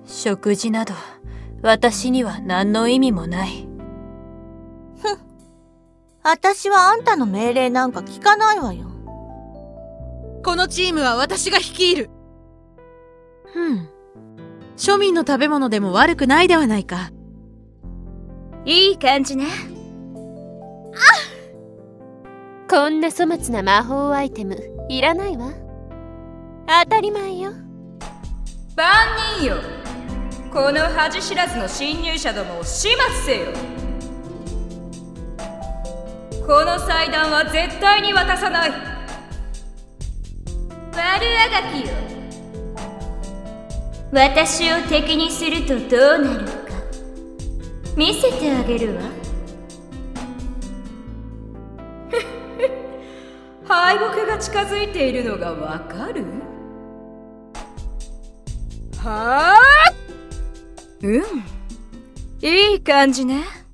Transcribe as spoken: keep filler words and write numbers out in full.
食事など私には何の意味もない。 ふん。私はあんたの命令なんか聞かないわよ。 このチームは私が率いる。 ふん。 庶民の食べ物でも悪くないではないか。 いい感じね。 こんな粗末な魔法アイテムいらないわ。当たり前よ。 万人よ、この恥知らずの侵入者どもを始末せよ。この祭壇は絶対に渡さない。悪あがきよ、私を敵にするとどうなるか見せてあげるわ。敗北が近づいているのがわかる？はあ？うん、いい感じね。